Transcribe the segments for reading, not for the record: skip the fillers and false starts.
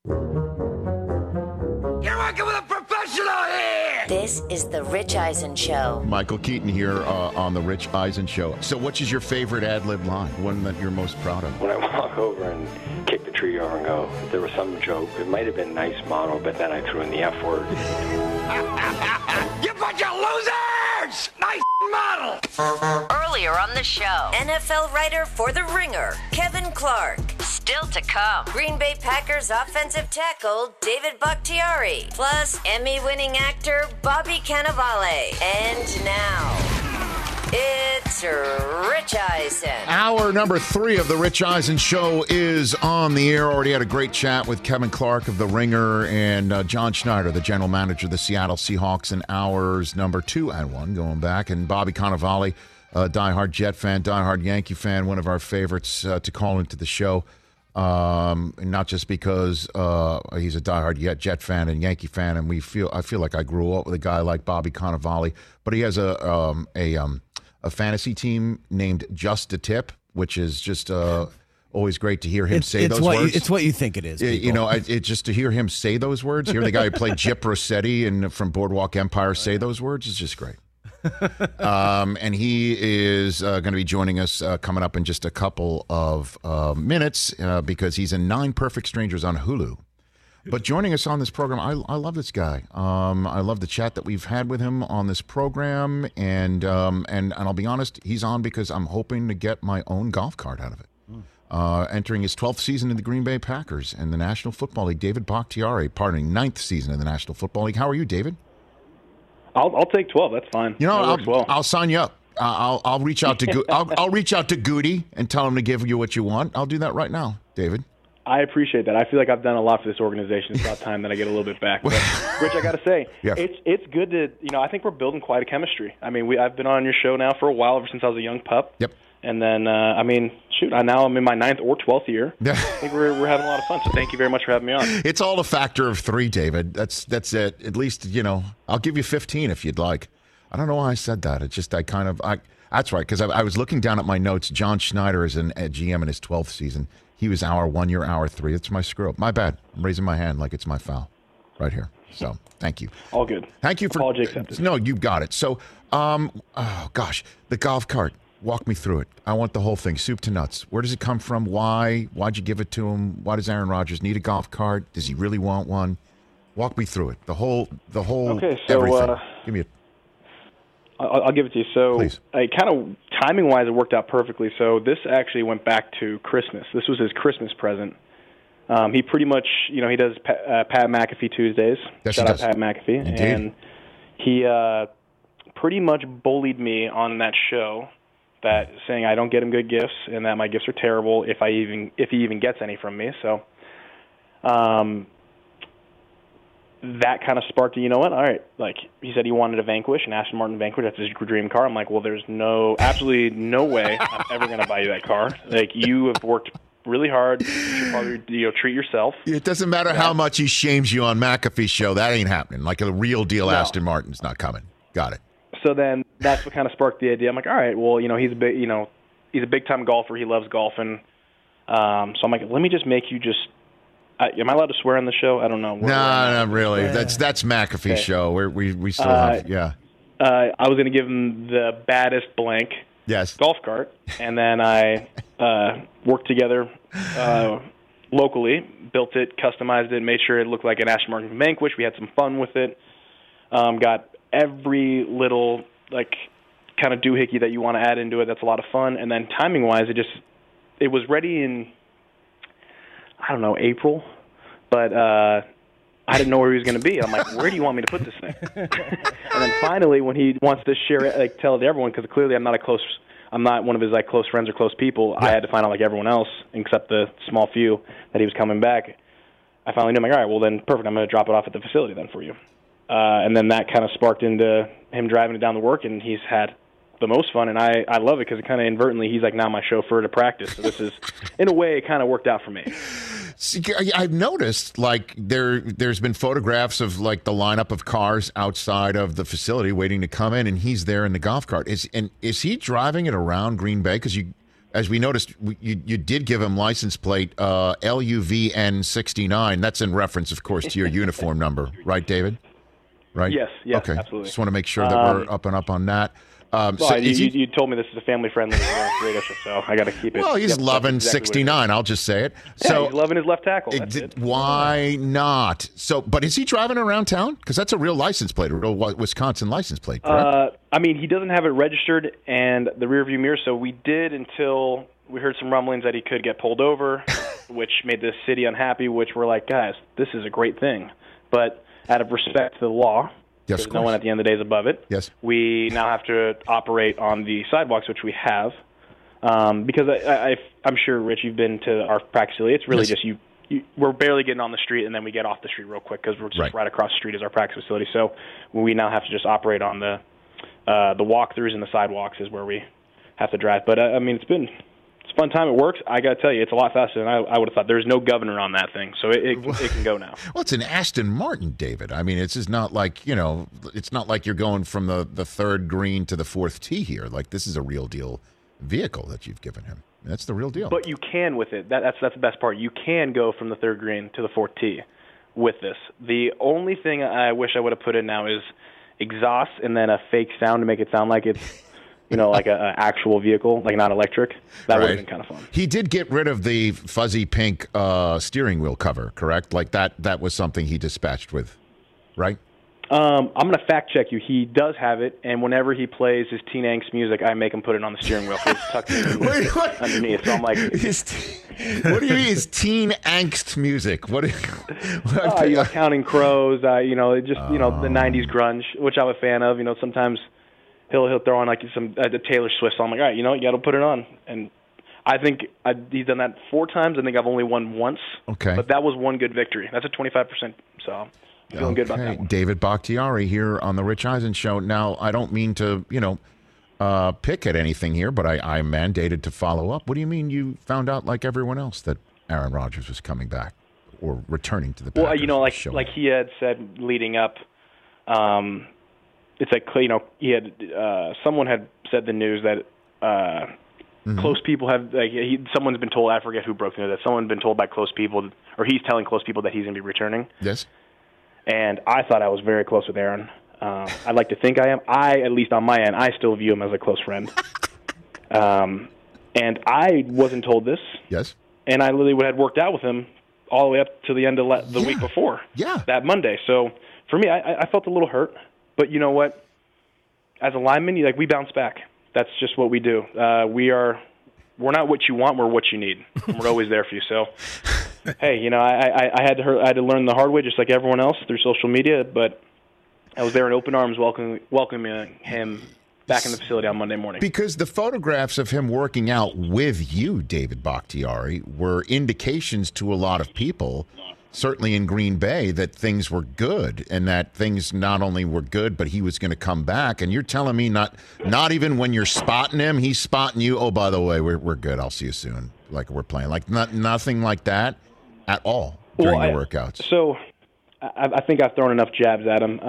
You're working with a professional here! This is The Rich Eisen Show. Michael Keaton here on The Rich Eisen Show. So which is your favorite ad-lib line, one that you're most proud of? When I walk over and kick the tree over and go, there was some joke. It might have been nice model, but then I threw in the F word. You bunch of losers! Nice model! Earlier on the show, NFL writer for The Ringer, Kevin Clark. Still to come, Green Bay Packers offensive tackle David Bakhtiari, plus Emmy-winning actor Bobby Cannavale. And now, it's Rich Eisen. Hour number 3 of The Rich Eisen Show is on the air. Already had a great chat with Kevin Clark of The Ringer and John Schneider, the general manager of the Seattle Seahawks, in hours number 2 and 1, going back. And Bobby Cannavale, diehard Jet fan, diehard Yankee fan, one of our favorites to call into the show. Not just because he's a diehard Jet fan and Yankee fan, and I feel like I grew up with a guy like Bobby Cannavale, but he has a fantasy team named Just a Tip, which is just always great to hear him say those words. It's what you think it is. It's just to hear him say those words. Hear the guy who played Gyp Rossetti from Boardwalk Empire say those words is just great. And he is going to be joining us coming up in just a couple of minutes because he's in 9 Perfect Strangers on Hulu. But joining us on this program, I love this guy. I love the chat that we've had with him on this program, and I'll be honest, he's on because I'm hoping to get my own golf cart out of it. Entering his 12th season in the Green Bay Packers and the National Football League, David Bakhtiari, 9th season in the National Football League. How are you, David? I'll take 12. That's fine. I'll sign you up. I'll reach out to I'll reach out to Goody and tell him to give you what you want. I'll do that right now, David. I appreciate that. I feel like I've done a lot for this organization. It's about time that I get a little bit back. But, Rich, I got to say, it's good to I think we're building quite a chemistry. I mean, I've been on your show now for a while, ever since I was a young pup. Yep. And then, now I'm in my 9th or 12th year. I think we're having a lot of fun, so thank you very much for having me on. It's all a factor of 3, David. That's it. At least, I'll give you 15 if you'd like. I don't know why I said that. It's just that's right, because I was looking down at my notes. John Schneider is a GM in his 12th season. He was hour 1, you're hour 3. That's my screw up. My bad. I'm raising my hand like it's my foul right here. So, thank you. All good. Thank you for... Apology accepted. No, you got it. So, the golf cart. Walk me through it. I want the whole thing, soup to nuts. Where does it come from? Why? Why'd you give it to him? Why does Aaron Rodgers need a golf cart? Does he really want one? Walk me through it. The whole. Okay, so everything. Give me I'll give it to you. So, please. Kind of timing-wise, it worked out perfectly. So this actually went back to Christmas. This was his Christmas present. He pretty much, he does Pat McAfee Tuesdays. Yes, Shout out does. Pat McAfee. Indeed. And he pretty much bullied me on that show, that saying I don't get him good gifts and that my gifts are terrible if he even gets any from me. So that kind of sparked, all right, like he said he wanted a Vanquish, an Aston Martin Vanquish. That's his dream car. I'm like, well, there's absolutely no way I'm ever going to buy you that car. Like, you have worked really hard. You should probably treat yourself. It doesn't matter how much he shames you on McAfee's show. That ain't happening. Like a real deal Aston Martin's not coming. Got it. So then that's what kind of sparked the idea. I'm like, all right, well, he's a big time golfer. He loves golfing. So I'm like, let me just make you just. Am I allowed to swear on the show? I don't know. No, not really. Yeah. That's McAfee's show. We still have, yeah. I was going to give him the baddest blank golf cart, and then I worked together locally, built it, customized it, made sure it looked like an Aston Martin Vanquish. We had some fun with it. Got every little kind of doohickey that you want to add into it. That's a lot of fun. And then timing-wise, it was ready in, I don't know, April, but I didn't know where he was going to be. I'm like, where do you want me to put this thing? And then finally, when he wants to share it, tell it to everyone, because clearly I'm not one of his close friends or close people. Yeah. I had to find out like everyone else, except the small few that he was coming back. I finally knew. I'm like, all right, well then, perfect. I'm going to drop it off at the facility then for you. And then that kind of sparked into him driving it down to work, and he's had the most fun, and I love it because it kind of inadvertently, he's like now my chauffeur to practice. So this is, in a way, it kind of worked out for me. See, I've noticed there's been photographs of the lineup of cars outside of the facility waiting to come in, and he's there in the golf cart. Is he driving it around Green Bay? Because as we noticed, you did give him license plate LUVN 69. That's in reference, of course, to your uniform number, right, David? Right? Yes, okay. Absolutely. Just want to make sure that we're up and up on that. You told me this is a family-friendly radio show, so I got to keep it. Well, he's loving exactly 69. I'll just say it. So he's loving his left tackle. Why not? So, but is he driving around town? Because that's a real license plate, a real Wisconsin license plate, correct? I mean, he doesn't have it registered and the rearview mirror, so we did until we heard some rumblings that he could get pulled over, which made the city unhappy, which we're like, guys, this is a great thing. But out of respect to the law, yes, there's no one at the end of the day is above it. Yes. We now have to operate on the sidewalks, which we have, because I'm sure, Rich, you've been to our practice facility. It's really just we're barely getting on the street, and then we get off the street real quick because we're just right across the street is our practice facility. So we now have to just operate on the walkthroughs and the sidewalks is where we have to drive. But, I mean, it's a fun time. It works. I got to tell you, it's a lot faster than I would have thought. There's no governor on that thing, so it can go now. Well, it's an Aston Martin, David. I mean, it's just not like, it's not like you're going from the third green to the fourth tee here. Like, this is a real deal vehicle that you've given him. That's the real deal. But you can with it. That's the best part. You can go from the third green to the fourth tee with this. The only thing I wish I would have put in now is exhaust and then a fake sound to make it sound like it's like an actual vehicle, like not electric. That would have been kind of fun. He did get rid of the fuzzy pink steering wheel cover, correct? Like that was something he dispatched with, right? I'm going to fact check you. He does have it, and whenever he plays his teen angst music, I make him put it on the steering wheel. So it's tucked underneath. So I'm like, what do you mean? His teen angst music? What? Counting Crows. The '90s grunge, which I'm a fan of. Sometimes he'll throw on like some Taylor Swift song. I'm like, all right, you got to put it on. And I think he's done that 4 times. I think I've only won once. Okay, but that was one good victory. That's a 25%. So I'm feeling good about that one. David Bakhtiari here on the Rich Eisen Show. Now, I don't mean to, pick at anything here, but I'm mandated to follow up. What do you mean you found out, like everyone else, that Aaron Rodgers was coming back or returning to the Packers? Well, like he had said leading up, it's like, he had someone had said the news that close people have, someone's been told, I forget who broke the news, that someone's been told by close people, or he's telling close people that he's going to be returning. Yes. And I thought I was very close with Aaron. I'd like to think I am. At least on my end, I still view him as a close friend. And I wasn't told this. Yes. And I literally had worked out with him all the way up to the end of the week before. Yeah. That Monday. So for me, I felt a little hurt. But you know what? As a lineman, we bounce back. That's just what we do. We're not what you want. We're what you need. And we're always there for you. So, hey, I had to learn the hard way, just like everyone else, through social media. But I was there in open arms, welcoming him back in the facility on Monday morning. Because the photographs of him working out with you, David Bakhtiari, were indications to a lot of people, certainly in Green Bay, that things were good, and that things not only were good, but he was going to come back. And you're telling me not even when you're spotting him, he's spotting you. Oh, by the way, we're good. I'll see you soon. Like we're playing, like nothing like that at all during the workouts. So I think I've thrown enough jabs at him.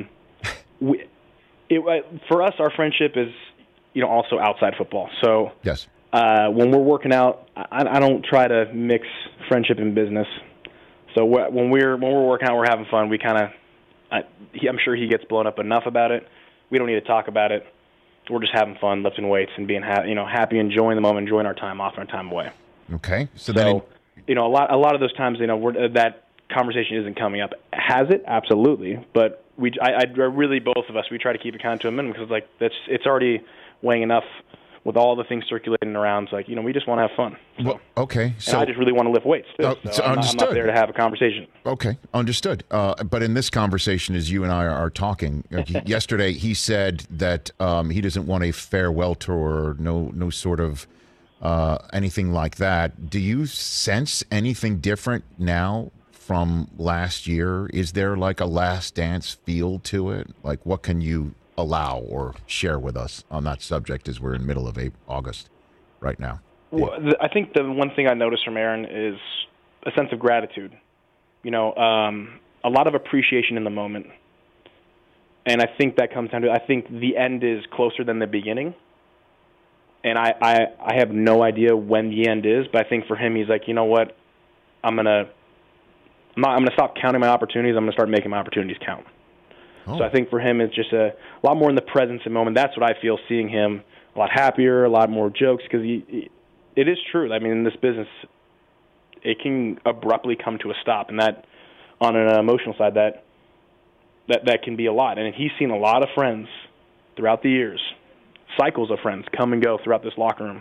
For us, our friendship is also outside football. So yes, when we're working out, I don't try to mix friendship and business. So when we're working out, we're having fun. We I'm sure he gets blown up enough about it. We don't need to talk about it. We're just having fun, lifting weights, and being happy, enjoying the moment, enjoying our time off and our time away. Okay, so a lot of those times, that conversation isn't coming up. Has it? Absolutely, but I really, both of us, we try to keep it kind of to a minimum because it's already weighing enough. With all the things circulating around, it's we just want to have fun. So. Well, okay. So I just really want to lift weights, too. So I'm not there to have a conversation. Okay, understood. But in this conversation, as you and I are talking, yesterday he said that he doesn't want a farewell tour, no sort of anything like that. Do you sense anything different now from last year? Is there like a last dance feel to it? Like what can you allow or share with us on that subject as we're in the middle of August right now? Well, I think the one thing I noticed from Aaron is a sense of gratitude. A lot of appreciation in the moment. And I think that comes down to, I think the end is closer than the beginning. And I have no idea when the end is, but I think for him, he's like, you know what, I'm gonna stop counting my opportunities. I'm gonna start making my opportunities count. Oh. So I think for him, it's just a lot more in the presence and moment. That's what I feel, seeing him a lot happier, a lot more jokes, because it is true. I mean, in this business, it can abruptly come to a stop, and that, on an emotional side, that can be a lot. And he's seen a lot of friends throughout the years, cycles of friends come and go throughout this locker room.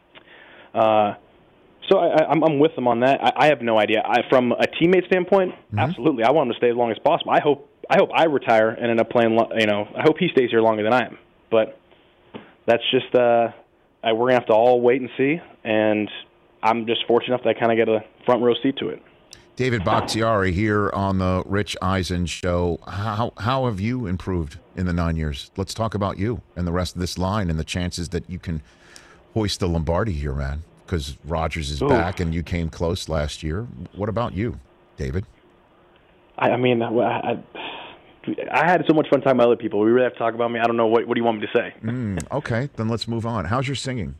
So I'm with him on that. I have no idea. From a teammate standpoint, absolutely, I want him to stay as long as possible. I hope I retire and end up playing. I hope he stays here longer than I am. But that's just we're gonna have to all wait and see. And I'm just fortunate enough that I kind of get a front row seat to it. David Bakhtiari here on the Rich Eisen Show. How have you improved in the 9 years? Let's talk about you and the rest of this line and the chances that you can hoist the Lombardi here, man, because Rodgers is back and you came close last year. What about you, David? I mean, I had so much fun talking about other people. We really have to talk about me. I don't know. What do you want me to say? Okay, then let's move on. How's your singing?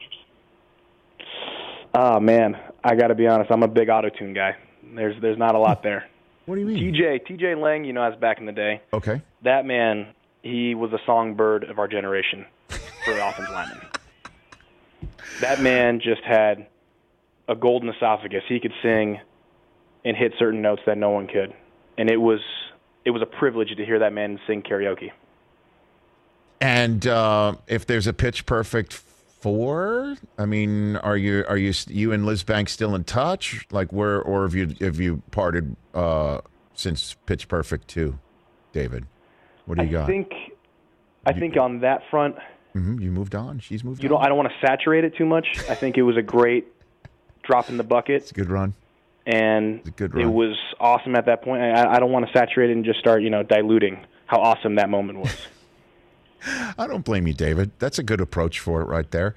Oh, man, I got to be honest. I'm a big auto-tune guy. There's not a lot there. What do you mean? TJ Lang, as back in the day. Okay. That man, he was a songbird of our generation for the offensive lineman. That man just had a golden esophagus. He could sing and hit certain notes that no one could. And it was a privilege to hear that man sing karaoke. And if there's a Pitch Perfect 4, I mean, are you and Liz Banks still in touch? Like, or have you parted since Pitch Perfect 2, David? What do you got? I think on that front, you moved on. She's moved on. I don't want to saturate it too much. I think it was a great drop in the bucket. It's a good run. And it was awesome at that point. I don't want to saturate it and just start, diluting how awesome that moment was. I don't blame you, David. That's a good approach for it right there.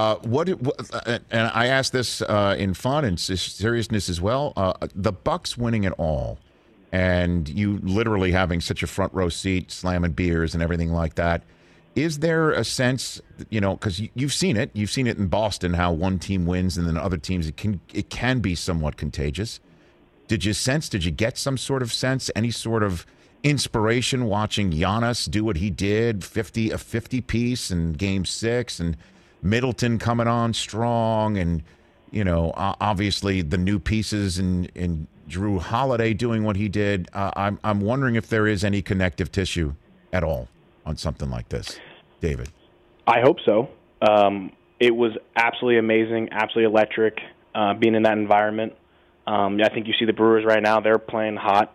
And I asked this in fun and seriousness as well. The Bucs winning it all, and you literally having such a front row seat, slamming beers and everything like that. Is there a sense, because you've seen it in Boston, how one team wins and then other teams, it can be somewhat contagious. Did you get some sort of sense, any sort of inspiration watching Giannis do what he did, a 50 piece in Game 6, and Middleton coming on strong, and obviously the new pieces and Drew Holiday doing what he did? I'm wondering if there is any connective tissue at all on something like this, David. I hope so. It was absolutely amazing, absolutely electric being in that environment. I think you see the Brewers right now; they're playing hot.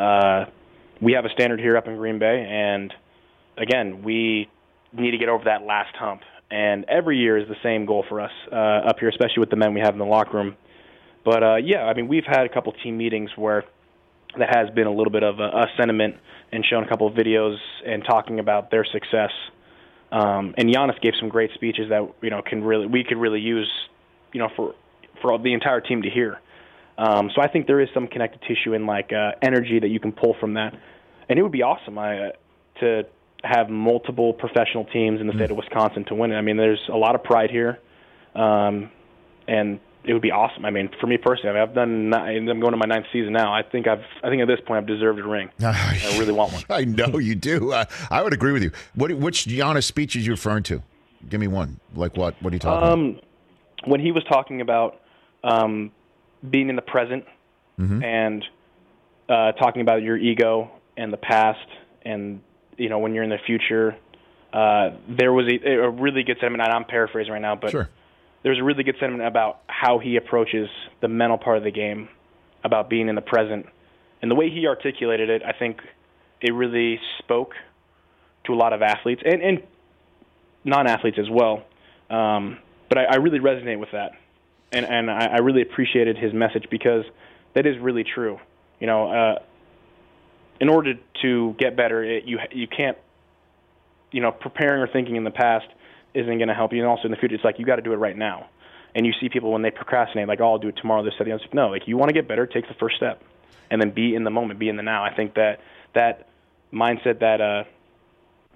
We have a standard here up in Green Bay, and again, we need to get over that last hump. And every year is the same goal for us up here, especially with the men we have in the locker room. But, we've had a couple team meetings where that has been a little bit of a sentiment, and shown a couple of videos and talking about their success. And Giannis gave some great speeches that we could really use, for the entire team to hear. So I think there is some connective tissue and energy that you can pull from that, and it would be awesome to have multiple professional teams in the state of Wisconsin to win it. I mean, there's a lot of pride here, and it would be awesome. I mean, for me personally, I'm going to my 9th season now. I think at this point I've deserved a ring. I really want one. I know you do. I would agree with you. Which Giannis speech are you referring to? Give me one. Like what? What are you talking about? When he was talking about being in the present and talking about your ego and the past, and when you're in the future, there was a really good sentiment, and I'm paraphrasing right now, but sure. There's a really good sentiment about how he approaches the mental part of the game, about being in the present. And the way he articulated it, I think it really spoke to a lot of athletes and non-athletes as well. But I really resonate with that. And I really appreciated his message, because that is really true. In order to get better, you can't, preparing or thinking in the past isn't going to help you. And also in the future, it's like you got to do it right now. And you see people when they procrastinate, like, I'll do it tomorrow, this, that, the other. No, you want to get better, take the first step. And then be in the moment, be in the now. I think that mindset that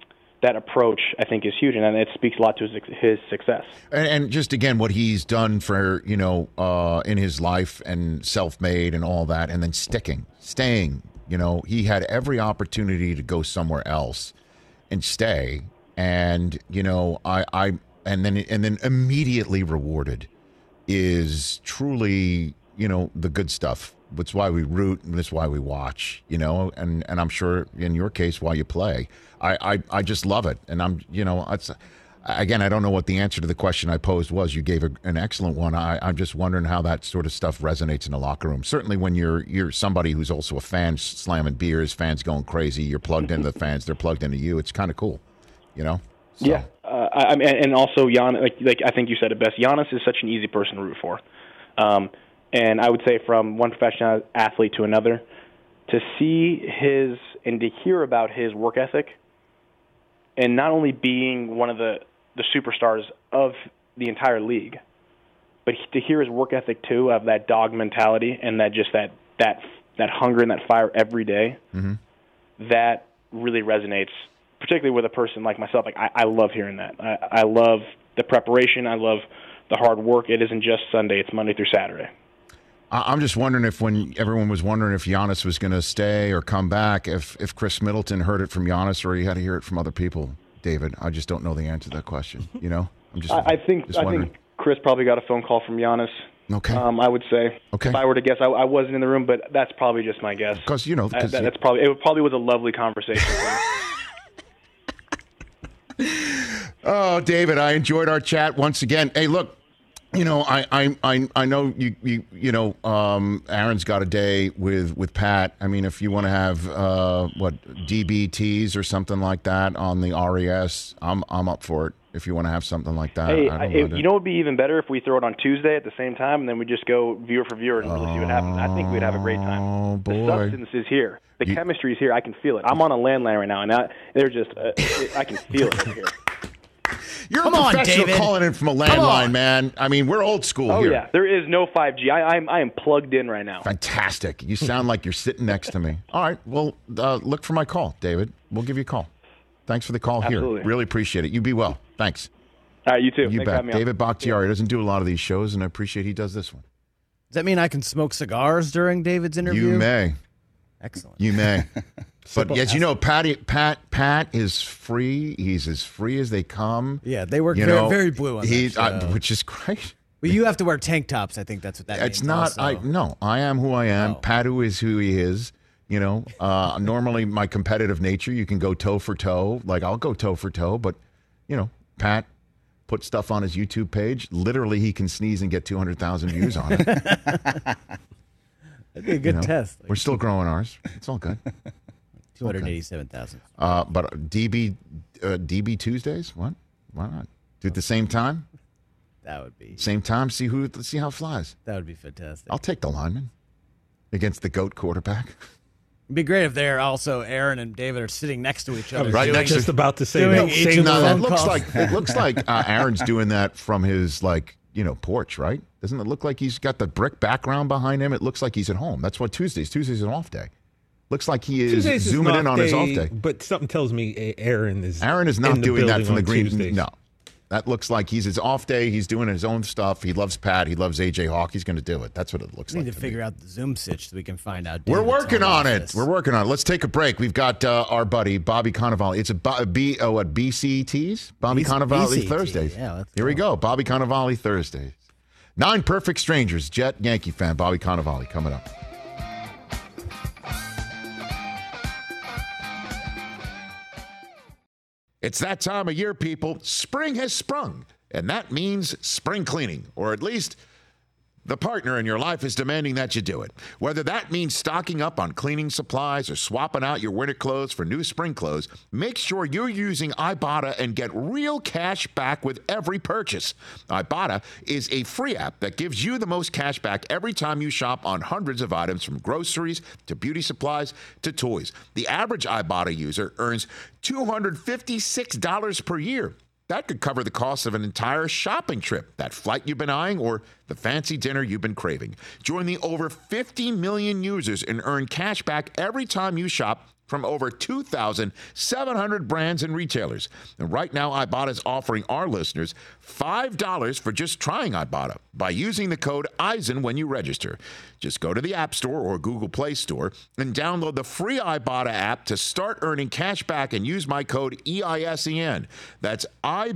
that approach, I think, is huge, and it speaks a lot to his success. And just, again, what he's done for, in his life and self-made and all that, and then staying, he had every opportunity to go somewhere else and stay. And, and then immediately rewarded is truly, the good stuff. That's why we root, and that's why we watch, and I'm sure in your case, why you play. I just love it. And again, I don't know what the answer to the question I posed was. You gave an excellent one. I'm just wondering how that sort of stuff resonates in the locker room. Certainly when you're somebody who's also a fan, slamming beers, fans going crazy, you're plugged into the fans, they're plugged into you. It's kind of cool, So. Yeah. I mean, and also Giannis, like I think you said it best, Giannis is such an easy person to root for. And I would say from one professional athlete to another, to see and to hear about his work ethic, and not only being one of the superstars of the entire league, but to hear his work ethic too, of that dog mentality and that hunger and that fire every day, that really resonates, particularly with a person like myself. Like I love hearing that. I love the preparation. I love the hard work. It isn't just Sunday; it's Monday through Saturday. I'm just wondering if, when everyone was wondering if Giannis was going to stay or come back, if Chris Middleton heard it from Giannis or he had to hear it from other people. David, I just don't know the answer to that question. I'm just. I think Chris probably got a phone call from Giannis. Okay. I would say. Okay. If I were to guess, I wasn't in the room, but that's probably just my guess. Because it probably was a lovely conversation. Oh, David, I enjoyed our chat once again. Hey, look. I know you Aaron's got a day with Pat. I mean, if you want to have DBTs or something like that on the RES, I'm up for it. If you want to have something like that, hey, it would be even better if we throw it on Tuesday at the same time, and then we just go viewer for viewer and really see what happens. I think we'd have a great time. Oh boy, the substance is here, the chemistry is here. I can feel it. I'm on a landline right now, and they're just I can feel it here. You're a professional calling in from a landline, man. I mean, we're old school here. Oh, yeah. There is no 5G. I am plugged in right now. Fantastic. You sound like you're sitting next to me. All right. Well, look for my call, David. We'll give you a call. Thanks for the call. Absolutely. Here. Really appreciate it. You be well. Thanks. All right, you too. You Thanks bet. David Bakhtiari doesn't do a lot of these shows, and I appreciate he does this one. Does that mean I can smoke cigars during David's interview? You may. Excellent. You may. But as you know, Pat is free. He's as free as they come. Yeah, they work very blue on that show. Which is great. Well, you have to wear tank tops. I think that's what that means. It's not. Also. I am who I am. Oh. Patu is who he is. Normally my competitive nature, you can go toe for toe. Like I'll go toe for toe, but Pat put stuff on his YouTube page. Literally, he can sneeze and get 200,000 views on it. That'd be a good test. We're still growing ours. It's all good. 287,000. But DB Tuesdays? What? Why not? Do it at the same time? That would be same time. See how it flies. That would be fantastic. I'll take the lineman against the GOAT quarterback. It'd be great if Aaron and David are sitting next to each other. Right next to. Just about to say that. It looks like Aaron's doing that from his porch, right? Doesn't it look like he's got the brick background behind him? It looks like he's at home. That's what Tuesday's an off day. Looks like he is zooming in on his off day. But something tells me Aaron is not doing that from the green. Tuesdays. No. That looks like he's his off day. He's doing his own stuff. He loves Pat. He loves AJ Hawk. He's going to do it. That's what it looks like. We need to figure out the Zoom sitch so we can find out. We're working on it. Let's take a break. We've got our buddy, Bobby Cannavale. It's BCTs? Bobby Cannavale Thursdays. Yeah, Here we go. Bobby Cannavale Thursdays. 9 Perfect Strangers. Jet Yankee fan. Bobby Cannavale coming up. It's that time of year, people. Spring has sprung, and that means spring cleaning, or at least the partner in your life is demanding that you do it. Whether that means stocking up on cleaning supplies or swapping out your winter clothes for new spring clothes, make sure you're using Ibotta and get real cash back with every purchase. Ibotta is a free app that gives you the most cash back every time you shop on hundreds of items, from groceries to beauty supplies to toys. The average Ibotta user earns $256 per year. That could cover the cost of an entire shopping trip, that flight you've been eyeing, or the fancy dinner you've been craving. Join the over 50 million users and earn cash back every time you shop from over 2,700 brands and retailers. And right now, Ibotta is offering our listeners $5 for just trying Ibotta by using the code EISEN when you register. Just go to the App Store or Google Play Store and download the free Ibotta app to start earning cash back and use my code EISEN. That's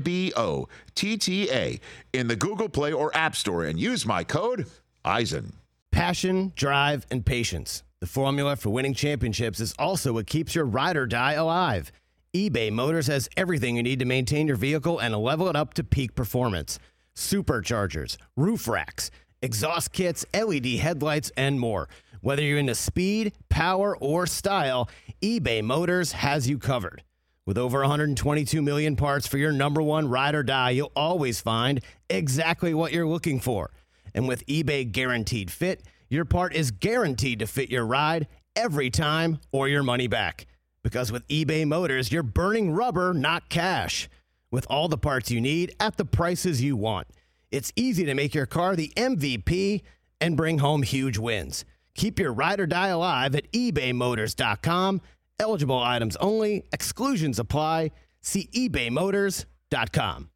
IBOTTA in the Google Play or App Store and use my code EISEN. Passion, drive, and patience. The formula for winning championships is also what keeps your ride or die alive. eBay Motors has everything you need to maintain your vehicle and level it up to peak performance. Superchargers, roof racks, exhaust kits, LED headlights, and more. Whether you're into speed, power, or style, eBay Motors has you covered. With over 122 million parts for your number one ride or die, you'll always find exactly what you're looking for. And with eBay Guaranteed Fit, your part is guaranteed to fit your ride every time or your money back. Because with eBay Motors, you're burning rubber, not cash. With all the parts you need at the prices you want. It's easy to make your car the MVP and bring home huge wins. Keep your ride or die alive at ebaymotors.com. Eligible items only. Exclusions apply. See ebaymotors.com.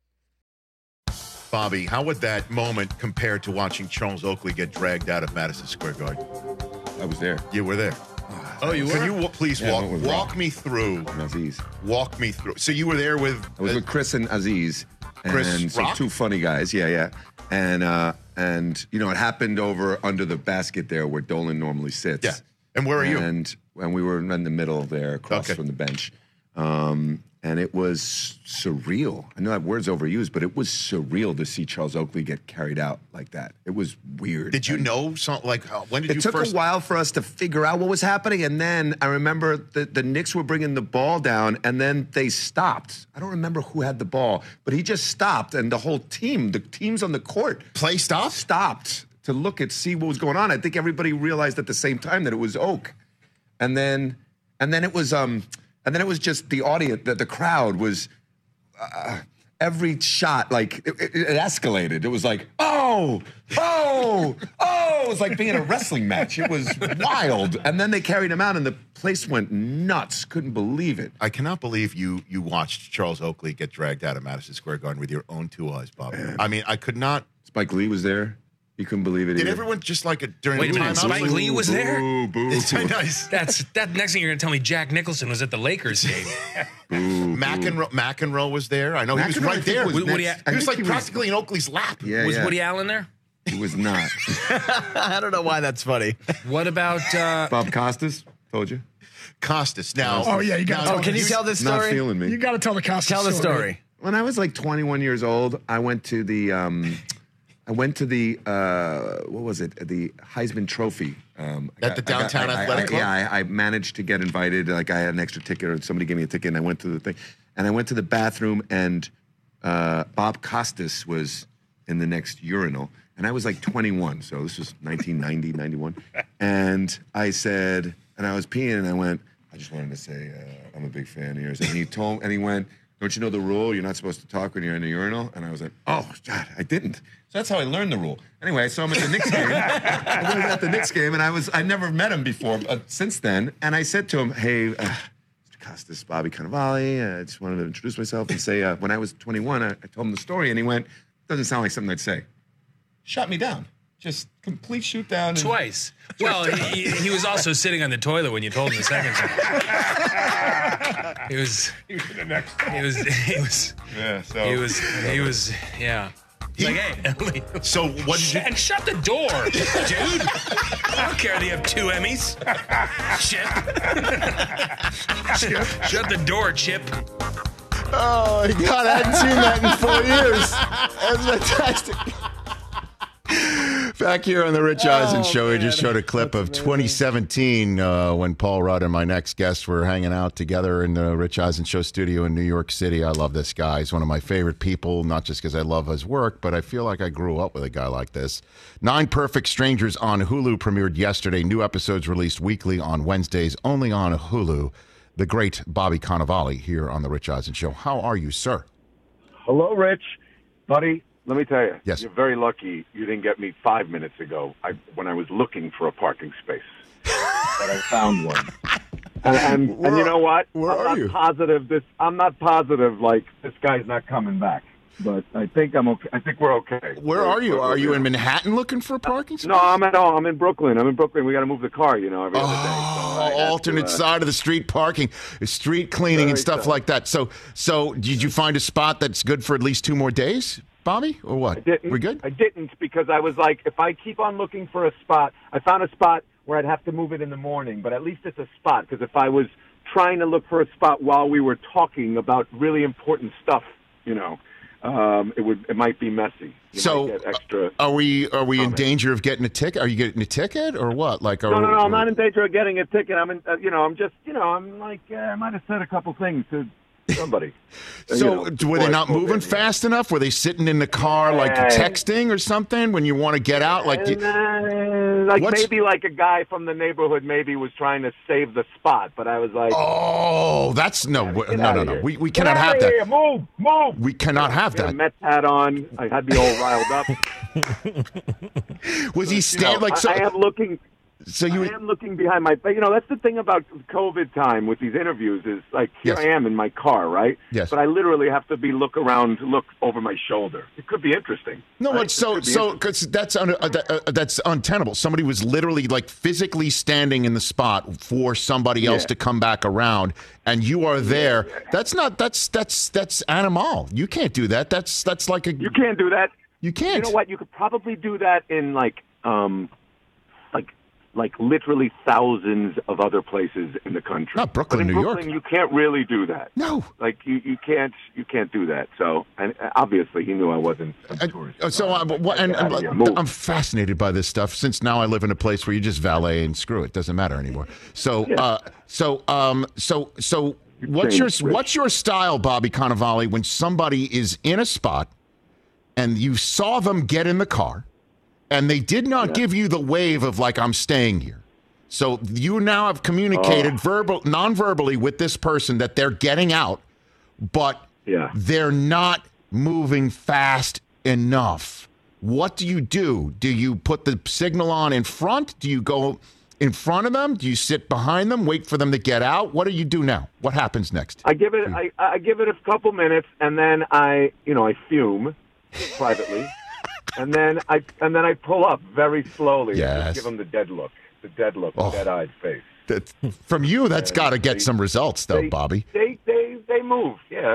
Bobby, how would that moment compare to watching Charles Oakley get dragged out of Madison Square Garden? I was there. You were there. Oh, you were? Can you please walk me through? Aziz. Walk me through. So you were there with... I was with Chris and Aziz. Chris and Rock? two funny guys. Yeah. And you know, it happened over under the basket there where Dolan normally sits. Yeah. And where are you? And we were in the middle there, across from the bench. And it was surreal. I know that word's overused, but it was surreal to see Charles Oakley get carried out like that. It was weird. Did you know something? Like, when did you first... It took a while for us to figure out what was happening. And then I remember the Knicks were bringing the ball down, and then they stopped. I don't remember who had the ball, but he just stopped. And the whole team, the teams on the court... Play stopped? Stopped to look see what was going on. I think everybody realized at the same time that it was Oak. And then it was... And then it was just the audience, the crowd was, every shot, like, it escalated. It was like, oh! It was like being in a wrestling match. It was wild. And then they carried him out, and the place went nuts. Couldn't believe it. I cannot believe you watched Charles Oakley get dragged out of Madison Square Garden with your own two eyes, Bob. I mean, I could not. Spike Lee was there. You couldn't believe it. Did everyone just like during Wait the a minute, time? Spike Lee was there? It's nice. That next thing you're going to tell me Jack Nicholson was at the Lakers game. McEnroe was there. I know he was right there. He was like practically in Oakley's lap. Was Woody Allen there? He was not. I don't know why that's funny. What about Bob Costas? Told you. Costas. Now. Oh yeah, you got. Can you tell this story? Not feeling me. You got to tell the Costas. Tell the story. When I was like 21 years old, I went to the what was it? The Heisman Trophy. At the downtown athletic club? Yeah, I managed to get invited. Like, I had an extra ticket, or somebody gave me a ticket, and I went to the thing. And I went to the bathroom, and Bob Costas was in the next urinal. And I was like 21, so this was 1990, 91. And I said, and I was peeing, and I went, I just wanted to say, I'm a big fan of yours. And he went, don't you know the rule? You're not supposed to talk when you're in the urinal. And I was like, oh, God, I didn't. So that's how I learned the rule. Anyway, I saw him at the Knicks game. I was at the Knicks game, and I never met him before since then. And I said to him, hey, Mr. Costas, Bobby Cannavale, I just wanted to introduce myself and say, when I was 21, I told him the story, and he went, doesn't sound like something I'd say. Shut me down. Just complete shoot down. Twice. Well, he was also sitting on the toilet when you told him the second time. He was the next. He was. Like, hey, so what did you... And shut the door, dude. I don't care that you have 2 Emmys. Chip. Shut the door, Chip. Oh, my God, I hadn't seen that in 4 years. That's fantastic. Back here on the Rich Eisen Show, we just showed a clip of 2017 when Paul Rudd and my next guest were hanging out together in the Rich Eisen Show studio in New York City. I love this guy. He's one of my favorite people, not just because I love his work, but I feel like I grew up with a guy like this. 9 Perfect Strangers on Hulu premiered yesterday. New episodes released weekly on Wednesdays, only on Hulu. The great Bobby Cannavale here on the Rich Eisen Show. How are you, sir? Hello, Rich. Buddy. Let me tell you, yes. You're very lucky you didn't get me 5 minutes ago when I was looking for a parking space. But I found one. And you know what? Where are you? I'm not positive. Like this guy's not coming back. But I think I'm okay. I think we're okay. Where are you? Are you in Manhattan looking for a parking spot? No, I'm in Brooklyn. We got to move the car, every other day. So alternate side of the street parking, street cleaning and stuff like that. So did you find a spot that's good for at least 2 more days, Bobby, or what? I didn't. We're good? I didn't because I was like, if I keep on looking for a spot, I found a spot where I'd have to move it in the morning, but at least it's a spot. Because if I was trying to look for a spot while we were talking about really important stuff, it might be messy. So, get extra are we in danger of getting a ticket? Are you getting a ticket or what? Like, no, I'm not in danger of getting a ticket. I'm in, I'm like, I might have said a couple things to somebody. So, were they not moving fast enough? Were they sitting in the car, like texting or something when you want to get out? Maybe like a guy from the neighborhood maybe was trying to save the spot, but I was like, oh, that's no. We cannot have that. Here. Move. We cannot have that. Mets hat on. I had me all riled up. Was he standing like? So, I am looking. So I am looking behind my. That's the thing about COVID time with these interviews is like here I am in my car, right? Yes. But I literally have to look over my shoulder. It could be interesting. No, right? because that's untenable. Somebody was literally like physically standing in the spot for somebody else to come back around, and you are there. That's animal. You can't do that. That's like a. You can't do that. You can't. You know what? You could probably do that in like literally thousands of other places in the country. Not Brooklyn, New York. You can't really do that. No. Like you can't do that. So, and obviously he knew I wasn't a tourist. I'm fascinated by this stuff since now I live in a place where you just valet and screw it. Doesn't matter anymore. So, what's your style, Bobby Cannavale, when somebody is in a spot and you saw them get in the car and they did not give you the wave of like, I'm staying here. So you now have communicated non-verbally with this person that they're getting out, but they're not moving fast enough. What do you do? Do you put the signal on in front? Do you go in front of them? Do you sit behind them, wait for them to get out? What do you do now? What happens next? I give it a couple minutes, and then I fume privately. And then I pull up very slowly and just give them the dead look, the dead-eyed face. From you, that's got to get some results, though, Bobby. They move, yeah.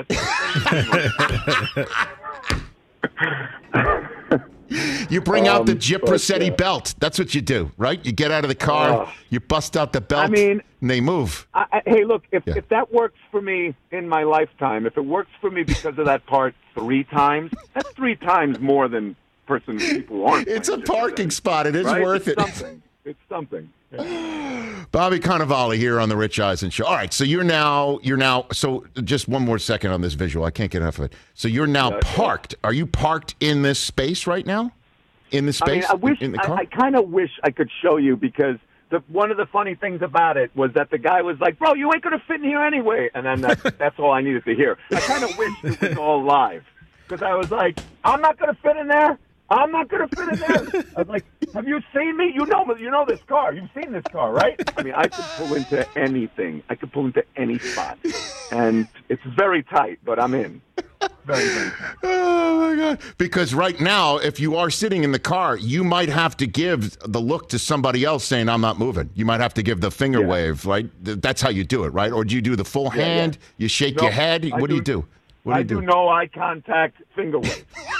You bring out the Jip Rossetti belt. That's what you do, right? You get out of the car, you bust out the belt, and they move. Hey, look, if that works for me in my lifetime, if it works for me because of that part 3 times, that's 3 times more than people aren't. It's a parking spot. It is worth it. It's something. Yeah. Bobby Cannavale here on the Rich Eisen Show. All right, so you're now. So just one more second on this visual. I can't get enough of it. So you're now parked. Are you parked in this space right now? In the space? In the car? I kind of wish I could show you because one of the funny things about it was that the guy was like, "Bro, you ain't gonna fit in here anyway," and then that's all I needed to hear. I kind of wish it was all live because I was like, "I'm not gonna fit in there. I'm not going to fit in there." I was like, "Have you seen me? You know this car. You've seen this car, right?" I mean, I could pull into anything. I could pull into any spot. And it's very tight, but I'm in. Very, very tight. Oh, my God. Because right now, if you are sitting in the car, you might have to give the look to somebody else saying, "I'm not moving." You might have to give the finger wave, right? That's how you do it, right? Or do you do the full hand? You shake your head? What do you do? I do no eye contact, finger wave.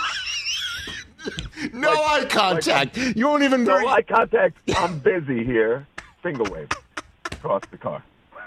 No eye contact. You won't even. No eye contact. I'm busy here. Finger wave across the car.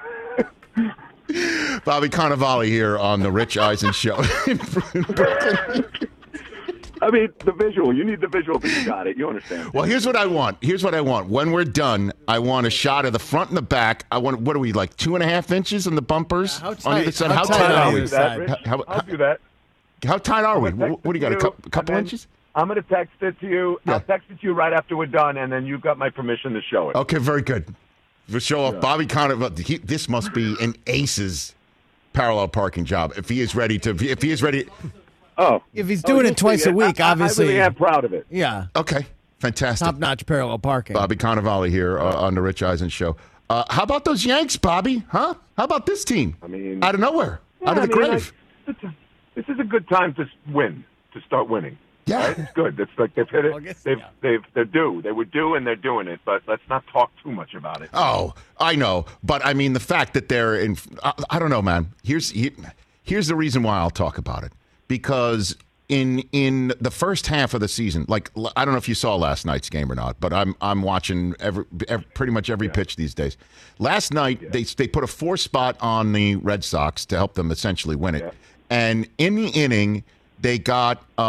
Bobby Cannavale here on the Rich Eisen Show in Brooklyn. I mean, the visual. You need the visual, but you got it. You understand. Well, here's what I want. When we're done, I want a shot of the front and the back. I want. What are we, like 2.5 inches on the bumpers? How tight, on either side? How tight are we? I'll do that. How tight are we? What do you got? A couple inches? I'm going to text it to you. Yeah. I'll text it to you right after we're done, and then you've got my permission to show it. Okay, very good. We'll show off Bobby Cannavale. This must be an ace's parallel parking job. If he is ready to. Oh. If he's doing it twice a week, obviously. I really am proud of it. Yeah. Okay, fantastic. Top-notch parallel parking. Bobby Cannavale here on the Rich Eisen Show. How about those Yanks, Bobby? Huh? How about this team? I mean, out of nowhere, out of the grave. This is a good time to win, to start winning. Yeah, right? It's good. It's like they've hit it. They're due. They were due, and they're doing it. But let's not talk too much about it. Oh, I know, but I mean the fact that they're in. I don't know, man. Here's the reason why I'll talk about it, because in the first half of the season, like I don't know if you saw last night's game or not, but I'm watching pretty much every pitch these days. Last night they put a 4 spot on the Red Sox to help them essentially win it, and in the inning. They got a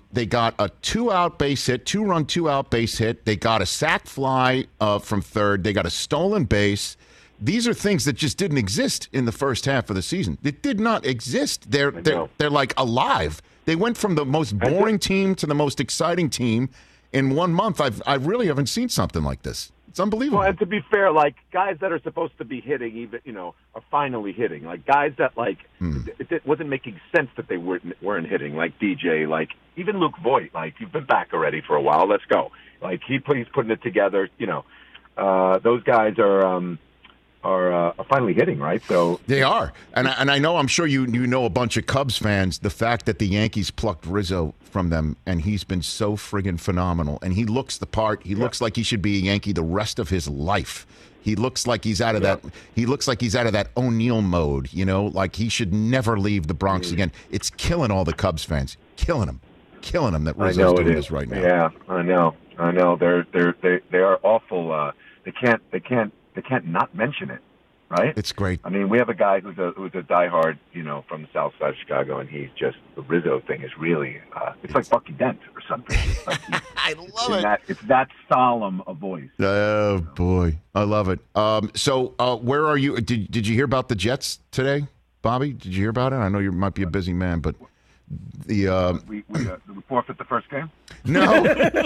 2-out base hit, 2-run 2-out base hit. They got a sac fly from third. They got a stolen base. These are things that just didn't exist in the first half of the season. It did not exist. They're like alive. They went from the most boring team to the most exciting team in 1 month. I really haven't seen something like this. It's unbelievable. Well, and to be fair, like guys that are supposed to be hitting, even are finally hitting. Like guys that it wasn't making sense that they weren't hitting. Like DJ, like even Luke Voigt. Like you've been back already for a while. Let's go. Like he's putting it together. Those guys are finally hitting, right? So they are, and I know. I'm sure you know a bunch of Cubs fans. The fact that the Yankees plucked Rizzo from them, and he's been so friggin' phenomenal, and he looks the part. He looks like he should be a Yankee the rest of his life. He looks like he's out of that. He looks like he's out of that O'Neill mode. Like he should never leave the Bronx again. It's killing all the Cubs fans, killing them that Rizzo's doing this right now. Yeah, I know. They are awful. They can't not mention it, right? It's great. I mean, we have a guy who's a diehard, from the South Side of Chicago, and he's just the Rizzo thing is really it's like Bucky Dent or something. I love it. It's that solemn a voice. Oh boy, I love it. So where are you? Did you hear about the Jets today, Bobby? Did you hear about it? I know you might be a busy man, but we forfeit the first game. No.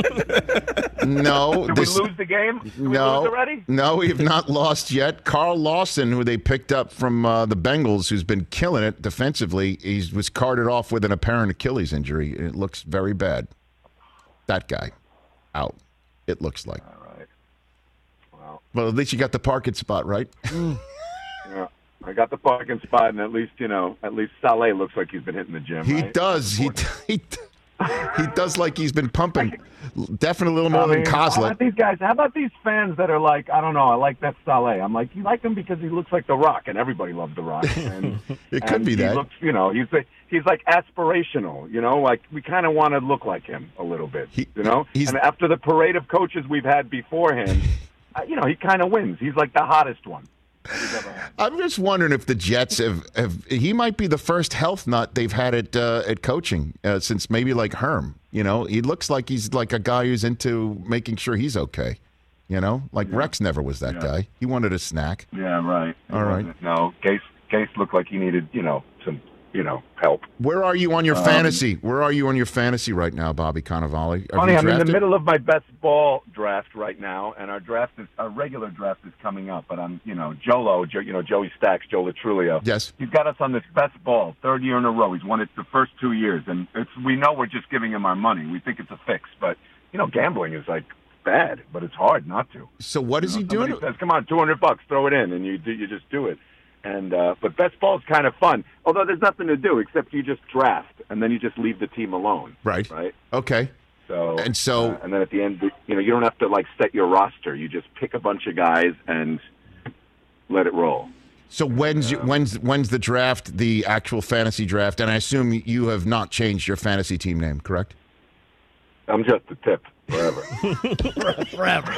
Did we lose the game? Did we lose already? No, we have not lost yet. Carl Lawson, who they picked up from the Bengals, who's been killing it defensively, he was carted off with an apparent Achilles injury. It looks very bad. That guy, out. It looks like. All right. Well, at least you got the parking spot, right? Yeah. I got the parking spot, and at least Saleh looks like he's been hitting the gym. He right? does. He does like he's been pumping. Definitely a little more than Kozlov. How about these guys? How about these fans that are like, I don't know, I like that Saleh. I'm like, you like him because he looks like The Rock, and everybody loved The Rock. And, it could be that. He looks, he's like aspirational. Like we kind of want to look like him a little bit. And after the parade of coaches we've had before him, he kind of wins. He's like the hottest one. I'm just wondering if the Jets have he might be the first health nut they've had at coaching since maybe like Herm. He looks like he's like a guy who's into making sure he's okay. Rex never was that guy. He wanted a snack. Yeah, right. All right. No, Gase looked like he needed some help. Where are you on your fantasy? Where are you on your fantasy right now, Bobby Cannavale? Funny, I'm in the middle of my best ball draft right now, and our regular draft is coming up. But I'm, Joey Stacks, Joe Latrulio. Yes, he's got us on this best ball, 3rd year in a row. He's won it the first 2 years, and we know we're just giving him our money. We think it's a fix, but gambling is like bad, but it's hard not to. So what is he doing? He says, "Come on, $200, throw it in," and you just do it. And but best ball is kind of fun. Although there's nothing to do except you just draft and then you just leave the team alone. Right. Right. Okay. So and then at the end, you don't have to set your roster. You just pick a bunch of guys and let it roll. So when's the draft? The actual fantasy draft? And I assume you have not changed your fantasy team name, correct? I'm just the tip forever. Forever.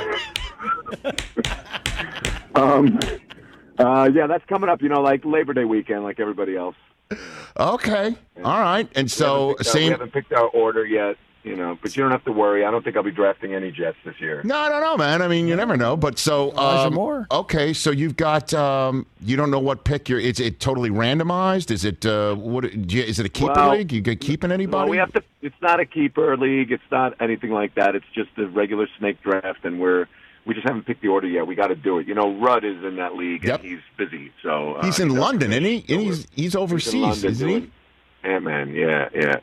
Yeah, that's coming up, like Labor Day weekend, like everybody else. Okay. All right. And so we haven't picked our order yet, but you don't have to worry. I don't think I'll be drafting any Jets this year. No, I don't know, man. I mean, you never know. But so, okay, so you've got, you don't know what pick you're, is it totally randomized? Is it, is it a keeper league? You keeping anybody? Well, it's not a keeper league. It's not anything like that. It's just a regular snake draft, and we just haven't picked the order yet. We got to do it. Rudd is in that league, and he's busy. So he's in London, isn't he? And he's overseas, isn't he? Yeah, man. Yeah.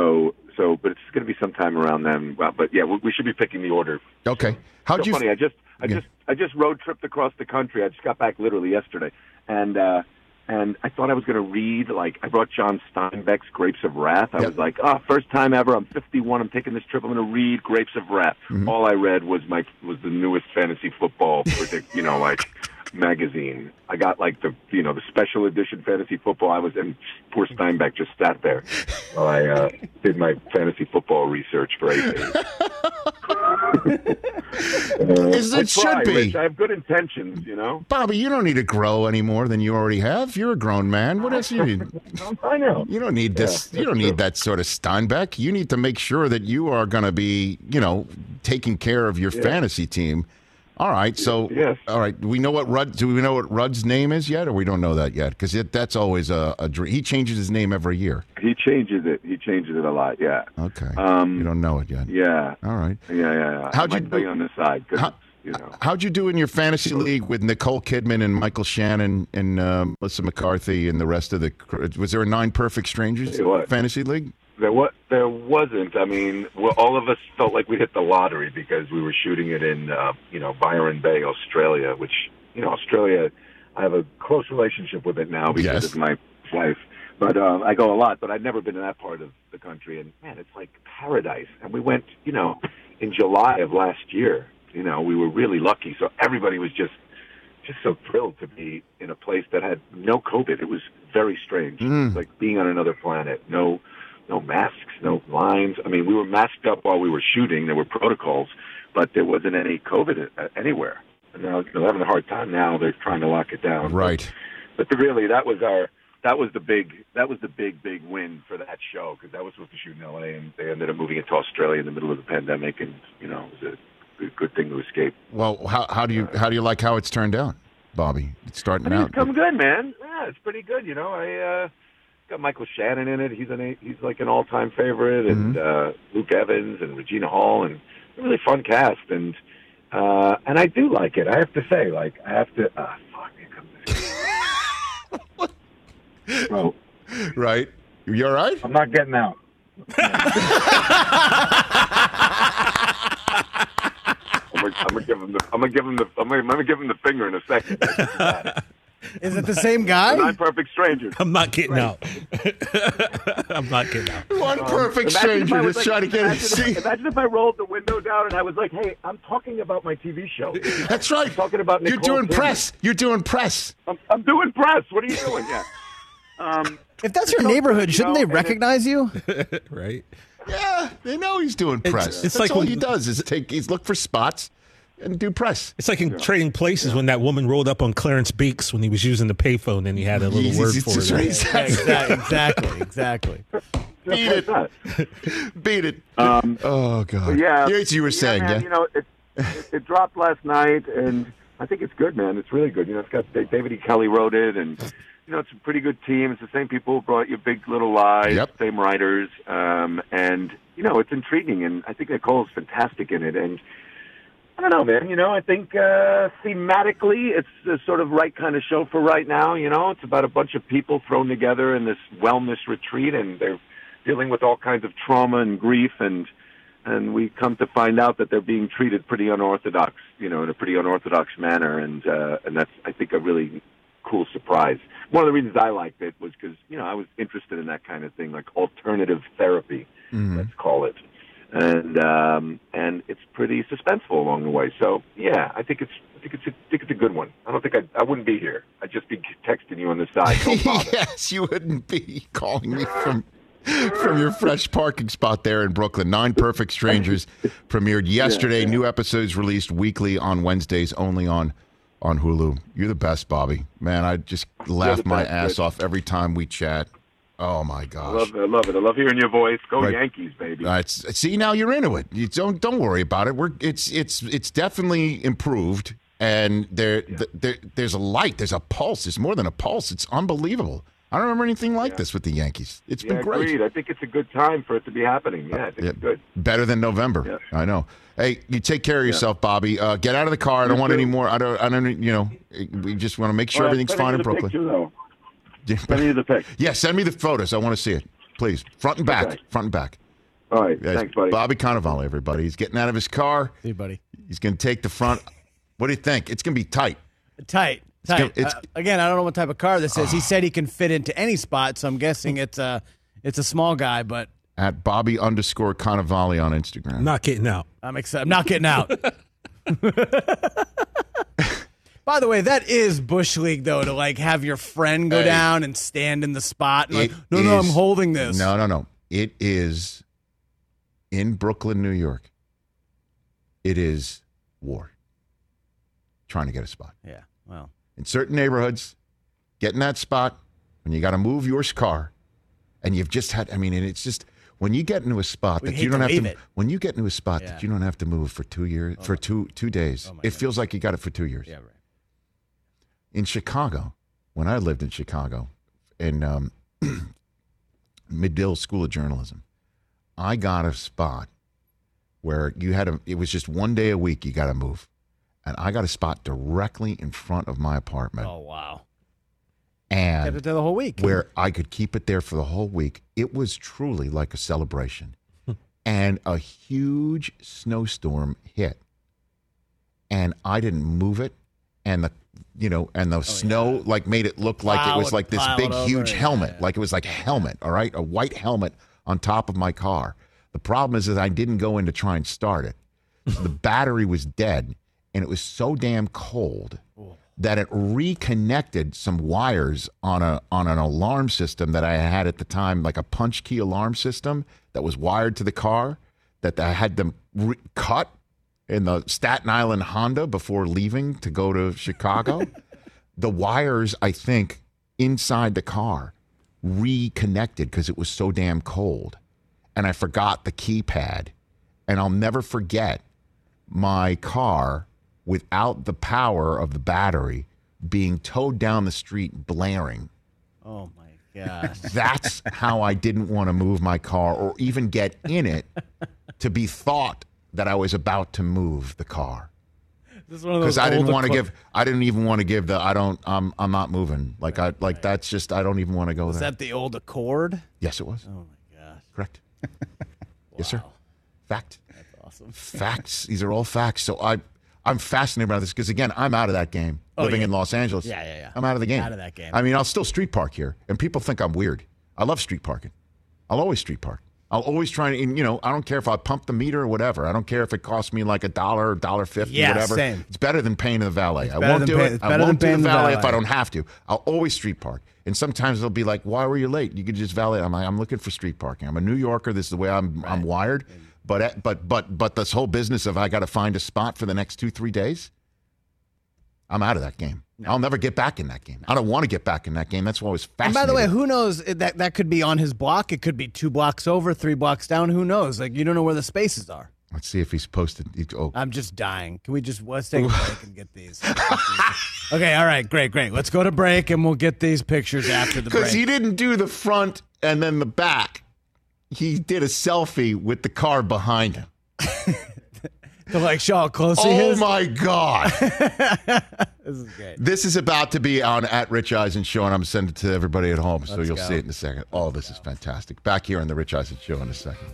But it's going to be sometime around then. Well, but yeah, we should be picking the order. Okay. Funny. I just road tripped across the country. I just got back literally yesterday, and I thought I was going to read. Like, I brought John Steinbeck's Grapes of Wrath. I was like, first time ever. I'm 51. I'm taking this trip. I'm going to read Grapes of Wrath. Mm-hmm. All I read was the newest fantasy football magazine. I got like the special edition fantasy football. And poor Steinbeck just sat there while I did my fantasy football research for 8 days. It should be. Rich. I have good intentions, Bobby, you don't need to grow any more than you already have. You're a grown man. What else do you need? I know. You don't need this. You don't need that sort of Steinbeck. You need to make sure that you are going to be, taking care of your fantasy team. All right. So, all right. Do we know what Rudd's name is yet, or we don't know that yet? Because that's always a dream. He changes his name every year. He changes it. He changes it a lot. Yeah. Okay. You don't know it yet. Yeah. All right. Yeah. How'd you do on the side? How'd you do in your fantasy league with Nicole Kidman and Michael Shannon and Melissa McCarthy and the rest of the? Was there a 9 Perfect Strangers fantasy league? There wasn't. I mean, all of us felt like we hit the lottery because we were shooting it in, Byron Bay, Australia, which, Australia, I have a close relationship with it now because of my wife. But I go a lot, but I'd never been in that part of the country. And, man, it's like paradise. And we went, in July of last year. We were really lucky. So everybody was just so thrilled to be in a place that had no COVID. It was very strange. It was like being on another planet. No masks, no lines. I mean, we were masked up while we were shooting. There were protocols, but there wasn't any COVID anywhere. And now they're having a hard time now. They're trying to lock it down. Right. But really, that was the big win for that show because that was supposed to shoot in L.A. and they ended up moving it to Australia in the middle of the pandemic, and it was a good thing to escape. Well, how do you like how it's turned out, Bobby? It's starting out. It's come good, man. Yeah, it's pretty good. I got Michael Shannon in it. He's like an all-time favorite, and Luke Evans and Regina Hall, and a really fun cast. And I do like it. I have to say, here comes this. Bro. Right. You all right? I'm not getting out. I'm gonna give him the finger in a second. Is it the same guy? 9 Perfect Strangers. I'm not getting out. I'm not getting out. One perfect stranger just trying to get a seat. Imagine if I rolled the window down and I was like, "Hey, I'm talking about my TV show." That's right. I'm talking about Nicole You're doing Kidman. press. You're doing press. I'm doing press. What are you doing? Yeah. If that's your neighborhood, shouldn't they recognize you? Right. Yeah, they know he's doing press. It's That's like all when- he does is look for spots and do press. It's like in Trading Places when that woman rolled up on Clarence Beeks when he was using the payphone and he had a little word for it. Exactly. Beat it. Oh God. Yeah. You were saying, man, it dropped last night, and I think it's good, man. It's really good. It's got David E. Kelly wrote it, and it's a pretty good team. It's the same people who brought you Big Little Lies, same writers, and it's intriguing, and I think Nicole's fantastic in it, and I don't know, man. I think thematically it's the sort of right kind of show for right now. It's about a bunch of people thrown together in this wellness retreat, and they're dealing with all kinds of trauma and grief, and we come to find out that they're being treated pretty unorthodox, in a pretty unorthodox manner, and that's, I think, a really cool surprise. One of the reasons I liked it was because, I was interested in that kind of thing, like alternative therapy, let's call it. And it's pretty suspenseful along the way. So yeah, I think it's a good one. I don't think I wouldn't be here. I'd just be texting you on the side. Don't bother. Yes, you wouldn't be calling me from your fresh parking spot there in Brooklyn. 9 Perfect Strangers premiered yesterday. New episodes released weekly on Wednesdays, only on Hulu. You're the best, Bobby. Man, I just laugh my ass off every time we chat. Oh my gosh! I love it. I love hearing your voice. Go Yankees, baby! See, now you're into it. You don't worry about it. It's definitely improved, and there's a light. There's a pulse. There's more than a pulse. It's unbelievable. I don't remember anything like this with the Yankees. It's been great. Agreed. I think it's a good time for it to be happening. Yeah, I think it's good. Better than November. Yeah. I know. Hey, you take care of yourself, Bobby. Get out of the car. I don't want any more. I don't. We just want to make sure everything's fine in Brooklyn. Send me the pic. Yeah, send me the photos. I want to see it, please. Front and back. Okay. Front and back. All right. Thanks, buddy. Bobby Cannavale, everybody. He's getting out of his car. Hey, buddy. He's going to take the front What do you think? It's going to be tight. Tight. Again, I don't know what type of car this is. He said he can fit into any spot, so I'm guessing it's a small guy, but. At Bobby_Cannavale on Instagram. I'm not getting out. I'm excited. I'm not getting out. By the way, that is Bush League, though, to like have your friend go down and stand in the spot. And no, I'm holding this. No. It is in Brooklyn, New York. It is war. Trying to get a spot. Yeah, well. In certain neighborhoods, getting that spot when you got to move your car, and you've just had. And it's just. When you get into a spot that you don't have to, when you get into a spot that you don't have to move for 2 years, for two days, it feels like you got it for 2 years. Yeah, right. In Chicago, when I lived in Chicago, in Medill School of Journalism, I got a spot where it was just 1 day a week you got to move, and I got a spot directly in front of my apartment. Oh wow! And kept it there the whole week. Where I could keep it there for the whole week. It was truly like a celebration. And a huge snowstorm hit. And I didn't move it. And the snow like made it look like it was like this big, huge helmet. Yeah. Like it was like a helmet, all right? A white helmet on top of my car. The problem is that I didn't go in to try and start it. So the battery was dead. And it was so damn cold that it reconnected some wires on an alarm system that I had at the time, like a punch key alarm system that was wired to the car, that I had them cut in the Staten Island Honda before leaving to go to Chicago. The wires, I think, inside the car reconnected because it was so damn cold. And I forgot the keypad. And I'll never forget my car without the power of the battery being towed down the street blaring. Oh, my gosh. That's how I didn't want to move my car or even get in it to be thought that I was about to move the car. Because I didn't want to give. I didn't even want to give the. I'm not moving. That's just. I don't even want to go there. Was that the old Accord? Yes, it was. Oh my gosh. Correct. Yes, sir. Fact. That's awesome. Facts. These are all facts. So I'm fascinated by this because, again, I'm out of that game living in Los Angeles. Yeah. I'm out of the game. Out of that game. I'll still street park here, and people think I'm weird. I love street parking. I'll always street park. I'll always try to, I don't care if I pump the meter or whatever. I don't care if it costs me like $1 or $1.50, whatever. Same. It's better than paying the valet. I won't do it. I won't do the valet if I don't have to. I'll always street park. And sometimes they'll be like, "Why were you late? You could just valet." I'm like, "I'm looking for street parking. I'm a New Yorker. This is the way I'm wired." But this whole business of I got to find a spot for the next 2-3 days, I'm out of that game. No. I'll never get back in that game. I don't want to get back in that game. That's what was fascinating. And by the way, who knows? That could be on his block. It could be 2 blocks over, 3 blocks down. Who knows? Like, you don't know where the spaces are. Let's see if he's posted. I'm just dying. Can we let's take a break and get these? Okay, all right, great. Let's go to break, and we'll get these pictures after the break. Because he didn't do the front and then the back. He did a selfie with the car behind him. To show how close he is? Oh, my God. This is great. This is about to be on at Rich Eisen Show, and I'm sending it to everybody at home, so you'll see it in a second. Oh, this is fantastic. Back here on the Rich Eisen Show in a second.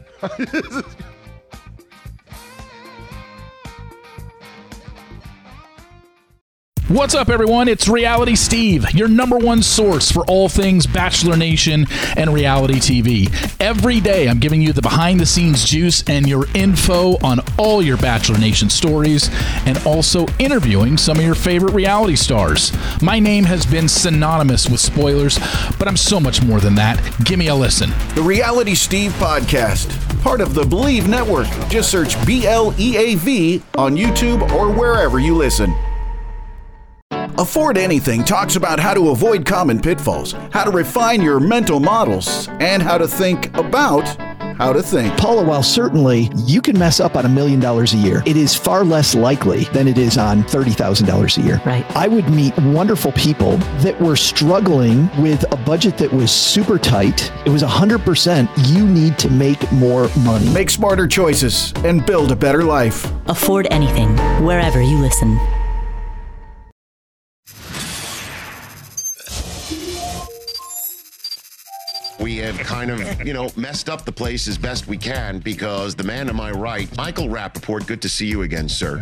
What's up, everyone? It's Reality Steve, your #1 source for all things Bachelor Nation and reality TV. Every day, I'm giving you the behind-the-scenes juice and your info on all your Bachelor Nation stories, and also interviewing some of your favorite reality stars. My name has been synonymous with spoilers, but I'm so much more than that. Give me a listen. The Reality Steve Podcast, part of the Believe Network. Just search BLEAV on YouTube or wherever you listen. Afford Anything talks about how to avoid common pitfalls, how to refine your mental models, and how to think about how to think. Paula, while certainly you can mess up on $1 million a year, it is far less likely than it is on $30,000 a year. Right. I would meet wonderful people that were struggling with a budget that was super tight. It was 100%. You need to make more money. Make smarter choices and build a better life. Afford Anything, wherever you listen. We have kind of, messed up the place as best we can because the man to my right, Michael Rappaport, good to see you again, sir.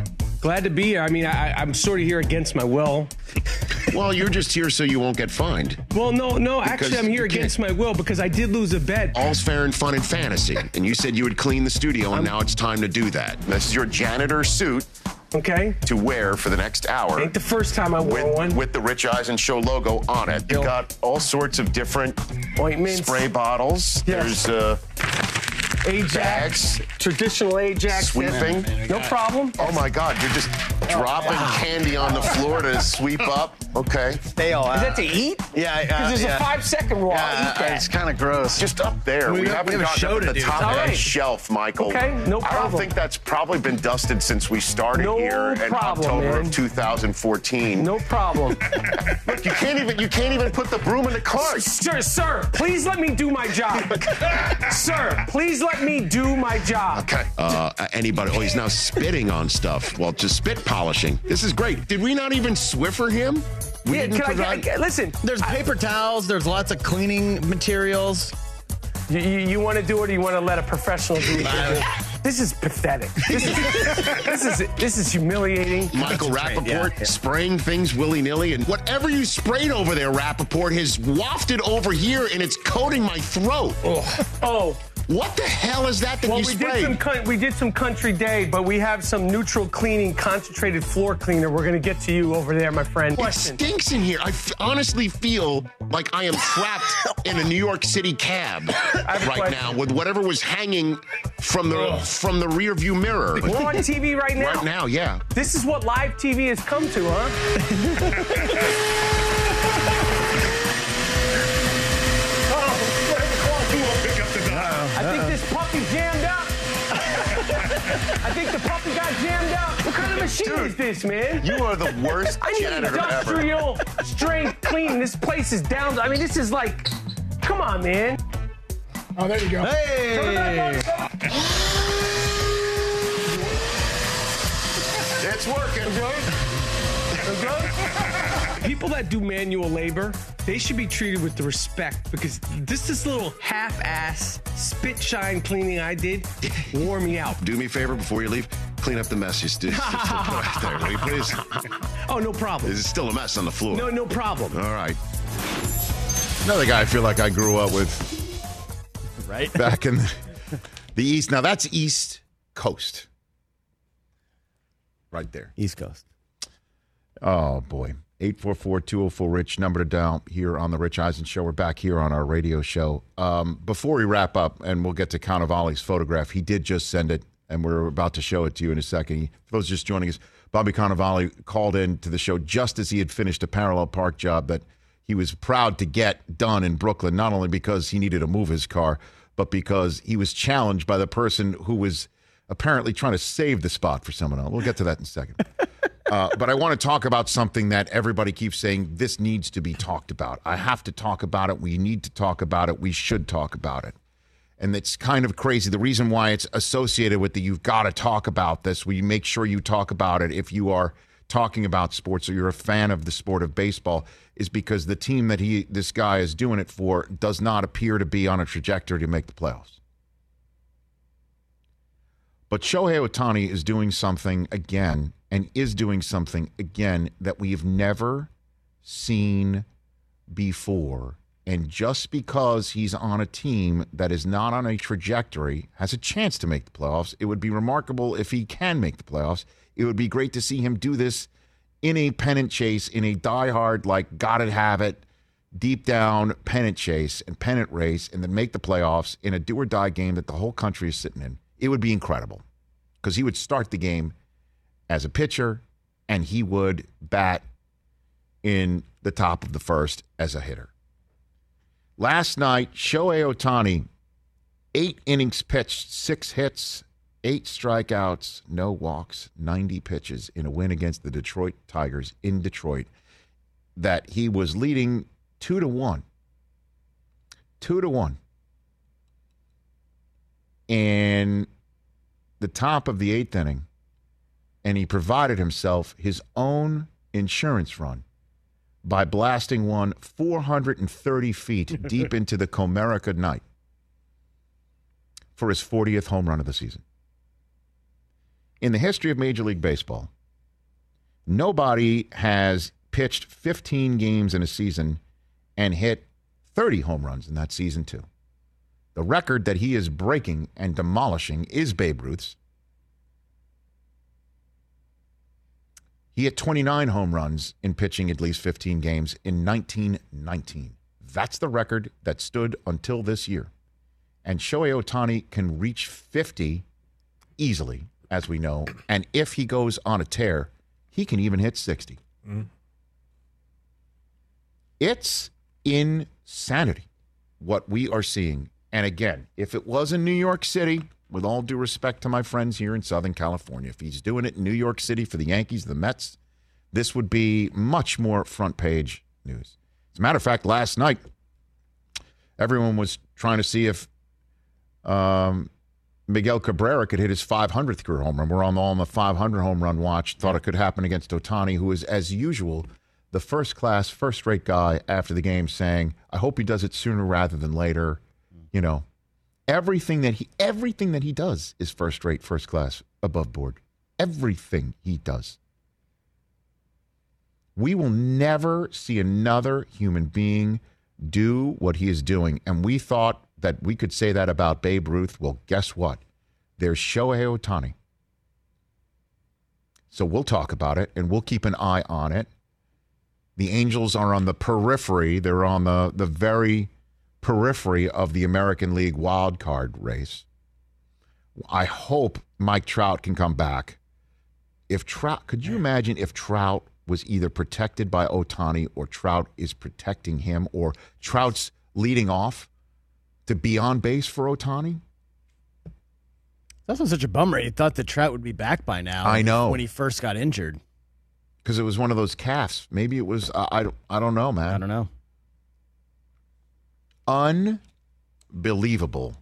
Glad to be here. I mean, I'm sort of here against my will. Well, you're just here so you won't get fined. Well, no. Actually, I'm here against my will because I did lose a bet. All's fair and fun in fantasy. And you said you would clean the studio, and now it's time to do that. This is your janitor suit. Okay. To wear for the next hour. Ain't the first time I wore one. With the Rich Eisen Show logo on it. You got all sorts of different ointments, spray bottles. Yes. There's Ajax, bags, traditional Ajax. Sweeping. No problem. Oh my God, you're just dropping candy on the floor to sweep up. Okay. Stay all out. Is that to eat? Yeah. Because there's a 5-second rule. I'll eat that. It's kind of gross. Just up there. We haven't gotten up at the top of that shelf, Michael. Okay, no problem. I don't think that's probably been dusted since we started here in October of 2014. No problem. Look, you can't even put the broom in the cart. Sir, please let me do my job. Sir, please let me do my job. Okay. Anybody? Oh, he's now spitting on stuff. Well, just spit polishing. This is great. Did we not even Swiffer him? Listen. There's paper towels. There's lots of cleaning materials. You want to do it, or you want to let a professional do it? This is pathetic. This is humiliating. Michael Rappaport spraying things willy-nilly, and whatever you sprayed over there, Rappaport, has wafted over here, and it's coating my throat. Oh. What the hell is that you sprayed? We did some Country Day, but we have some neutral cleaning, concentrated floor cleaner. We're going to get to you over there, my friend. It stinks in here. I honestly feel like I am trapped in a New York City cab right now with whatever was hanging from the rear view mirror. We're on TV right now? Right now, yeah. This is what live TV has come to, huh? I think this puppy jammed up. I think the puppy got jammed up. What kind of machine is this, man? You are the worst janitor ever. I need industrial strength clean. This place is down. I mean, this is like, come on, man. Oh, there you go. Hey. It's working. People that do manual labor, they should be treated with the respect, because this little half-ass spit shine cleaning I did wore me out. Do me a favor before you leave. Clean up the mess you still put out there, will you please? Oh, no problem. There's still a mess on the floor. No problem. All right. Another guy I feel like I grew up with. Right? Back in the East. Now, that's East Coast. Right there. East Coast. Oh, boy. 844-204-RICH, number to dial here on the Rich Eisen Show. We're back here on our radio show. Before we wrap up, and we'll get to Cannavale's photograph, he did just send it, and we're about to show it to you in a second. For those just joining us, Bobby Cannavale called in to the show just as he had finished a parallel park job that he was proud to get done in Brooklyn, not only because he needed to move his car, but because he was challenged by the person who was apparently trying to save the spot for someone else. We'll get to that in a second. But I want to talk about something that everybody keeps saying, this needs to be talked about. I have to talk about it. We need to talk about it. We should talk about it. And it's kind of crazy. The reason why it's associated with the you've got to talk about this, we make sure you talk about it if you are talking about sports or you're a fan of the sport of baseball, is because the team that this guy is doing it for does not appear to be on a trajectory to make the playoffs. But Shohei Ohtani is doing something again, and is doing something again that we've never seen before. And just because he's on a team that is not on a trajectory, has a chance to make the playoffs, it would be remarkable if he can make the playoffs. It would be great to see him do this in a pennant chase, in a diehard, like, gotta have it, deep down pennant chase and pennant race, and then make the playoffs in a do-or-die game that the whole country is sitting in. It would be incredible, because he would start the game as a pitcher, and he would bat in the top of the first as a hitter. Last night, Shohei Ohtani, 8 innings pitched, 6 hits, 8 strikeouts, no walks, 90 pitches in a win against the Detroit Tigers in Detroit, that he was leading 2-1. 2-1. And the top of the 8th inning, and he provided himself his own insurance run by blasting one 430 feet deep into the Comerica night for his 40th home run of the season. In the history of Major League Baseball, Nobody has pitched 15 games in a season and hit 30 home runs in that season, too. The record that he is breaking and demolishing is Babe Ruth's. He hit 29 home runs in pitching at least 15 games in 1919. That's the record that stood until this year. And Shohei Ohtani can reach 50 easily, as we know. And if he goes on a tear, he can even hit 60. It's insanity what we are seeing. And again, if it was in New York City, with all due respect to my friends here in Southern California, if he's doing it in New York City for the Yankees, the Mets, this would be much more front page news. As a matter of fact, last night, everyone was trying to see if Miguel Cabrera could hit his 500th career home run. We're on the 500 home run watch. Thought it could happen against Ohtani, who is, as usual, the first-class, first-rate guy after the game saying, I hope he does it sooner rather than later. You know, everything that he does is first-rate, first-class, above board. Everything he does. We will never see another human being do what he is doing. And we thought that we could say that about Babe Ruth. Well, guess what? There's Shohei Ohtani. So we'll talk about it, and we'll keep an eye on it. The Angels are on the periphery. They're on the very periphery of the American League wild card race. I hope Mike Trout can come back. Could you imagine if Trout was either protected by Ohtani or Trout is protecting him or Trout's leading off to be on base for Ohtani? That's not such a bummer. You thought that Trout would be back by now. I know. When he first got injured. Because it was one of those calves. Maybe it was, I don't know, man. I don't know. Unbelievable.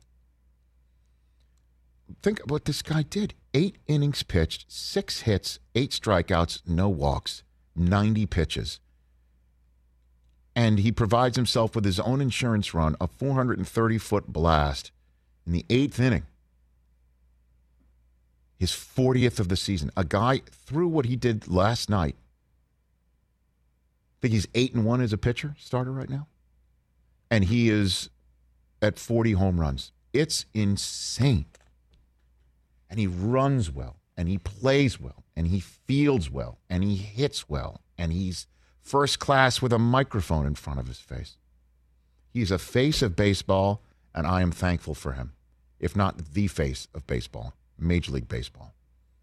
Think of what this guy did. 8 innings pitched, 6 hits, 8 strikeouts, no walks, 90 pitches. And he provides himself with his own insurance run, a 430-foot blast in the 8th inning. His 40th of the season. A guy through what he did last night. I think he's 8-1 as a pitcher, starter right now. And he is at 40 home runs. It's insane. And he runs well, and he plays well, and he fields well, and he hits well, and he's first class with a microphone in front of his face. He's a face of baseball, and I am thankful for him, if not the face of baseball, Major League Baseball.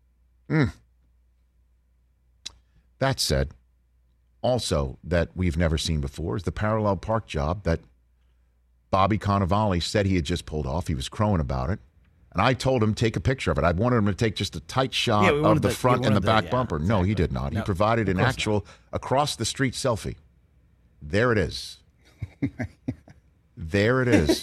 That said, also that we've never seen before is the parallel park job that Bobby Cannavale said he had just pulled off. He was crowing about it. And I told him, take a picture of it. I wanted him to take just a tight shot of the front and the back bumper. Exactly. No, he did not. No, he provided an actual across-the-street selfie. There it is. There it is.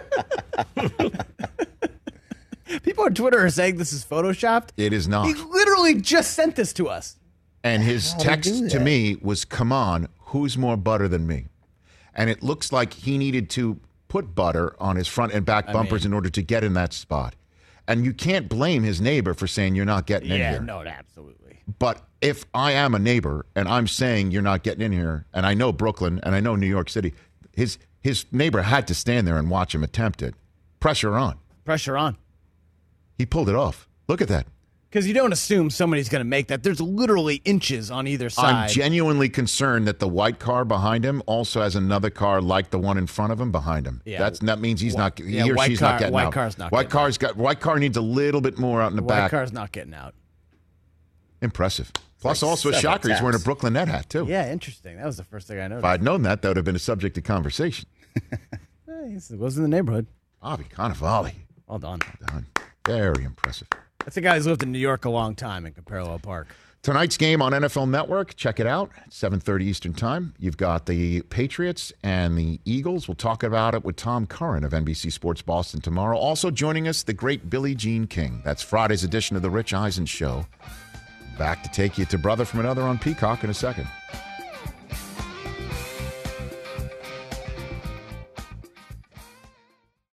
People on Twitter are saying this is Photoshopped. It is not. He literally just sent this to us. And his text to me was, come on, who's more butter than me? And it looks like he needed to put butter on his front and back bumpers in order to get in that spot. And you can't blame his neighbor for saying you're not getting in here. Yeah, no, absolutely. But if I am a neighbor and I'm saying you're not getting in here, and I know Brooklyn and I know New York City, his neighbor had to stand there and watch him attempt it. Pressure on. Pressure on. He pulled it off. Look at that. Because you don't assume somebody's going to make that. There's literally inches on either side. I'm genuinely concerned that the white car behind him also has another car like the one in front of him behind him. Yeah. That means he's not. He or she's not getting out. White car needs a little bit more out in the back. White car's not getting out. Impressive. Plus, also a shocker. He's wearing a Brooklyn Net hat too. Yeah, interesting. That was the first thing I noticed. If I'd known that would have been a subject of conversation. It was in the neighborhood. Bobby Cannavale. Well done. Well done. Very impressive. That's a guy who's lived in New York a long time in Parallel Park. Tonight's game on NFL Network, check it out, 7:30 Eastern Time. You've got the Patriots and the Eagles. We'll talk about it with Tom Curran of NBC Sports Boston tomorrow. Also joining us, the great Billie Jean King. That's Friday's edition of The Rich Eisen Show. Back to take you to Brother from Another on Peacock in a second.